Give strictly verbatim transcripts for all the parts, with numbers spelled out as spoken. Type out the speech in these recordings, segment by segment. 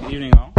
Good evening, all.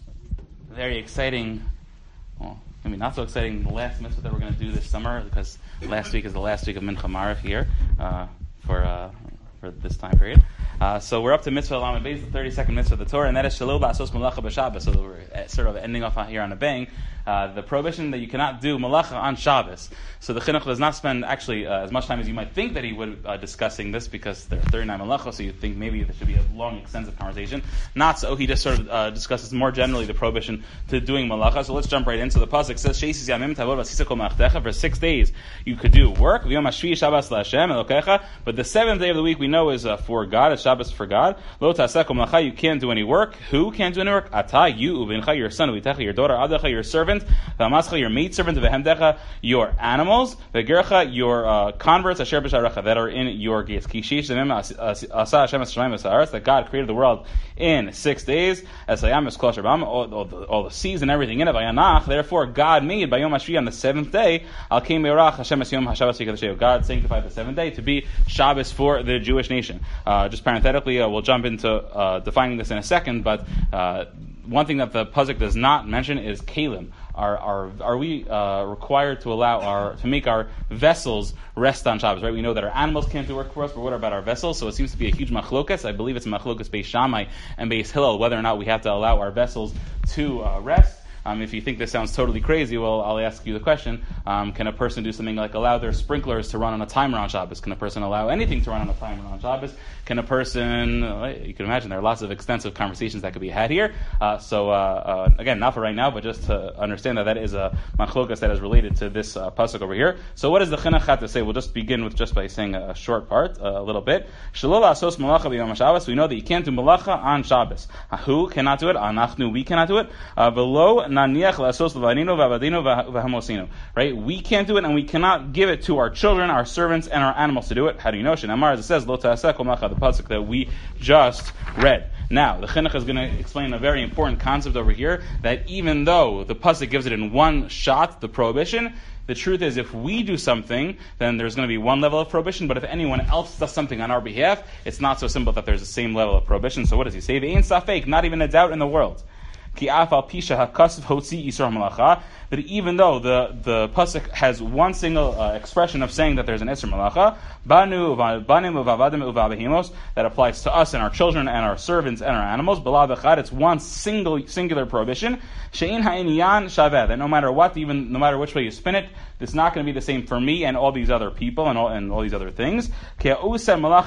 Very exciting, well, maybe not so exciting, the last mitzvah that we're going to do this summer, because last week is the last week of Mincha Maariv here uh, for uh, for this time period. Uh, so we're up to mitzvah Lamed Beis, the thirty-second mitzvah of the Torah, and that is Shelo Ba'asos Malacha B'Shabbos. So we're sort of ending off here on a bang. Uh, the prohibition that you cannot do malacha on Shabbos. So the chinuch does not spend actually uh, as much time as you might think that he would uh, discussing this, because there are thirty-nine malachos, so you think maybe there should be a long, extensive conversation. Not so. He just sort of uh, discusses more generally the prohibition to doing malacha. So let's jump right into the pasuk. It says, "Sheisis yamim tavod v'asisa kol malachtecha." For six days you could do work. V'yom hashvi Shabbos laHashem Elokecha. But the seventh day of the week we know is uh, for God. It's Shabbos for God. Lo ta'aseh kol malacha. You can't do any work. Who can't do any work? Ata, you, uvincha, your son, uvitecha, your daughter, adecha, your servant, v'amascha, your maidservant, v'hemdecha, your animals, v'gercha, your uh, converts, asher b'sharecha, that are in your gates. Kishish zemim asa Hashem es-shamayim v'sa'aretz, that God created the world in six days. Esayam es-kol shabam, all all the seas and everything in it. V'yanach, therefore God made by Yom HaShvi on the seventh day. Al keim me'orach Hashem es-yom haShabbos v'yikadasheu. God sanctified the seventh day to be Shabbos for the Jewish nation. Uh, just parenthetically, uh, we'll jump into uh, defining this in a second, but uh, one thing that the pasuk does not mention is kalim. Are are are we uh, required to allow our to make our vessels rest on Shabbos? Right? We know that our animals can't do work for us, but what about our vessels? So it seems to be a huge machlokas. I believe it's a machlokas Beis Shammai and Beis Hillel whether or not we have to allow our vessels to uh, rest. Um, if you think this sounds totally crazy, well, I'll ask you the question: um, can a person do something like allow their sprinklers to run on a timer on Shabbos? Can a person allow anything to run on a timer on Shabbos? Can a person? You can imagine there are lots of extensive conversations that could be had here. Uh, so uh, uh, again, not for right now, but just to understand that that is a machlokas that is related to this uh, pasuk over here. So what does the chinuch have to say? We'll just begin with just by saying a, a short part, uh, a little bit. Shelo la'asos malacha b'yom Shabbos. We know that you can't do malacha on Shabbos. Uh, who cannot do it? Anachnu, we cannot do it. Below naniach la'asos l'vaninu v'avadinu v'hamosinu. Right? We can't do it, and we cannot give it to our children, our servants, and our animals to do it. How do you know? Shenamar, as it says, lo ta'aseh kol malacha, the pasuk that we just read. Now, the chinuch is going to explain a very important concept over here, that even though the pasuk gives it in one shot, the prohibition, the truth is, if we do something, then there's going to be one level of prohibition, but if anyone else does something on our behalf, it's not so simple that there's the same level of prohibition. So what does he say? Ve'ein safek, not even a doubt in the world. Ki af al pisha hakasv hotzi isur malacha, that even though the, the pasuk has one single uh, expression of saying that there's an isur malacha, banu banim uvavadim uvabehimos, that applies to us and our children and our servants and our animals, b'la v'chad, it's one single singular prohibition, she'in ha'inyan shaveh, that no matter what, even no matter which way you spin it, it's not going to be the same for me and all these other people and all and all these other things. Because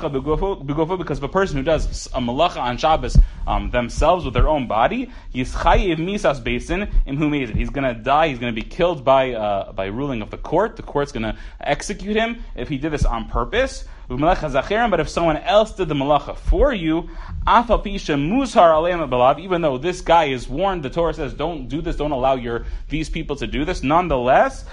if a person who does a malacha on Shabbos um, themselves with their own body, he's chayiv misas beisin im hu mezid. He's going to die. He's going to be killed by uh, by ruling of the court. The court's going to execute him if he did this on purpose. But if someone else did the malacha for you, even though this guy is warned, the Torah says, don't do this, don't allow your these people to do this, nonetheless,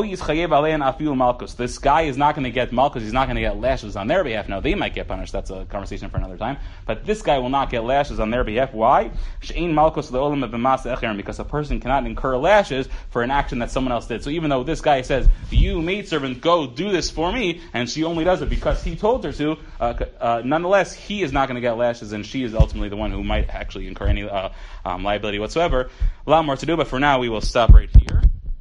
this guy is not going to get malchus, he's not going to get lashes on their behalf. Now, they might get punished, that's a conversation for another time, but this guy will not get lashes on their behalf. Why? Because a person cannot incur lashes for an action that someone else did. So even though this guy says, you maidservant, go do this for me, and she only does it because he told her to, uh, uh, nonetheless, he is not going to get lashes, and she is ultimately the one who might actually incur any uh, um, liability whatsoever. A lot more to do, but for now we will stop right here.